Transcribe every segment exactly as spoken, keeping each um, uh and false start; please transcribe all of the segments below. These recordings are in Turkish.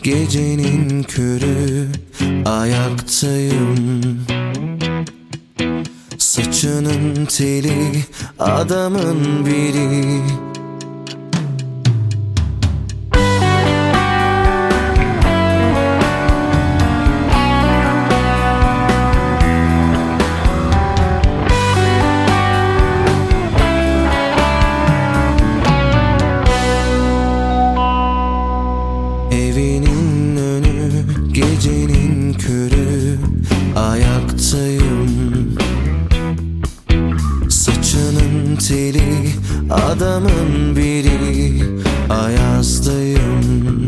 Gecenin körü ayaktayım. Saçının teli adamın biri. Evinin önü gecenin körü ayaktayım. Saçının teli adamın biri. Ayazdayım.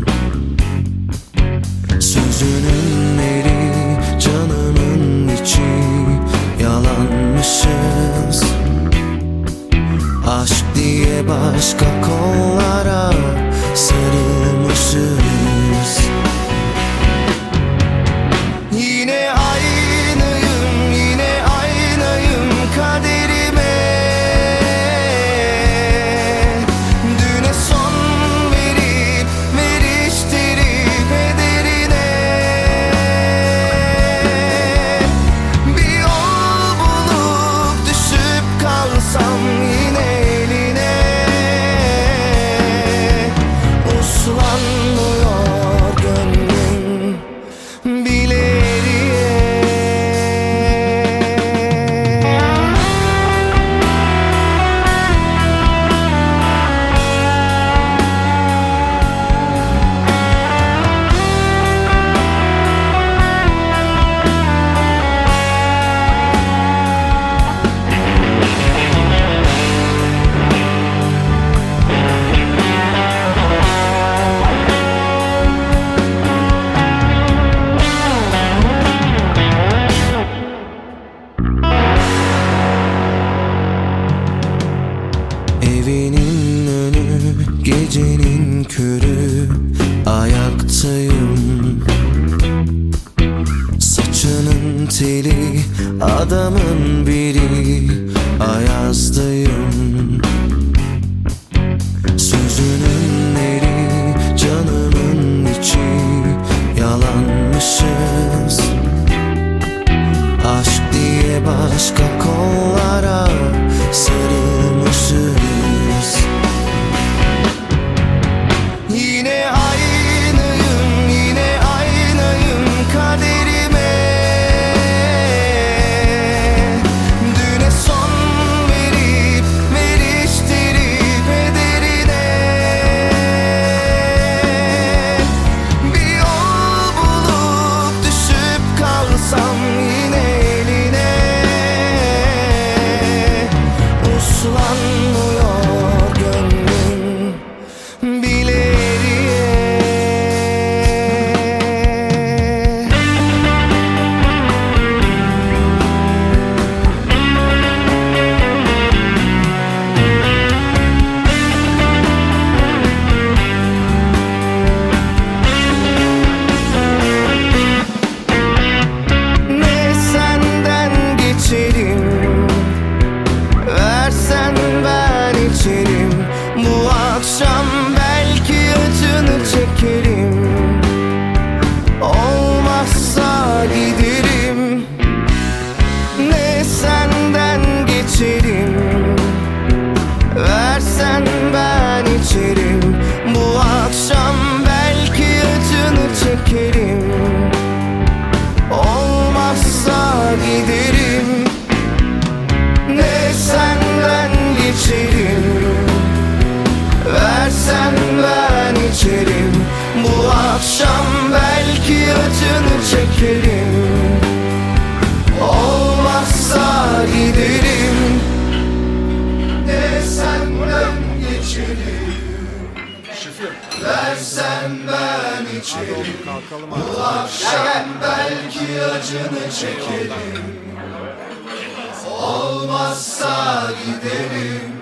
Sözünün eri canımın içi. Yalanmışız. Aşk diye başka kollara sarılmışız. Yine aynıyım, yine aynıyım kaderime. Düne son verip, veriştirip ederine. Bir yol bulup düşüp kalsam yine eline. Uslanmıyor gönlüm bile. Evinin önü gecenin körü ayaktayım. Saçının teli adamın biri. Ayazdayım. Sözünün eri canımın içi. Yalanmışız. Aşk diye başka kollara sarılmışız. Yine aynıyım, yine aynıyım kaderime. Düne son verip, veriştirip ederine. Bir yol bulup düşüp kalsam yine eline. Uslanmıyor gönlüm bile. Ne senden geçerim, versen ben içerim. Bu akşam belki acını çekerim. Olmazsa giderim. Ne senden geçerim, versen ben içerim. Bu akşam belki acını çekerim. Olmazsa giderim. Ne senden geçerim, versen ben içerim. Bu akşam belki acını çekerim. Olmazsa giderim. Ne senden geçerim, versen ben içerim. Bu akşam belki acını çekerim. Olmazsa giderim.